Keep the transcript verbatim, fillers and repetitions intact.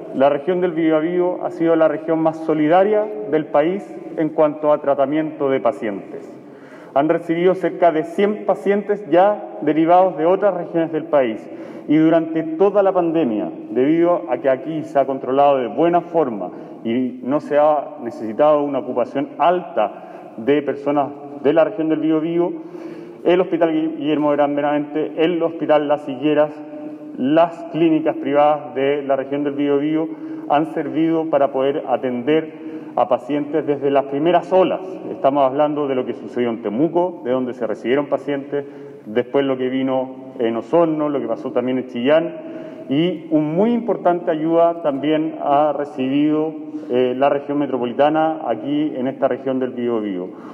la región del Biobío ha sido la región más solidaria del país en cuanto a tratamiento de pacientes. Han recibido cerca de cien pacientes ya derivados de otras regiones del país y durante toda la pandemia, debido a que aquí se ha controlado de buena forma y no se ha necesitado una ocupación alta de personas de la región del Biobío, el Hospital Guillermo Gran Benavente, el Hospital Las Higueras, las clínicas privadas de la región del Biobío han servido para poder atender a pacientes desde las primeras olas. Estamos hablando de lo que sucedió en Temuco, de donde se recibieron pacientes, después lo que vino en Osorno, lo que pasó también en Chillán, y una muy importante ayuda también ha recibido eh, la región metropolitana aquí en esta región del Biobío.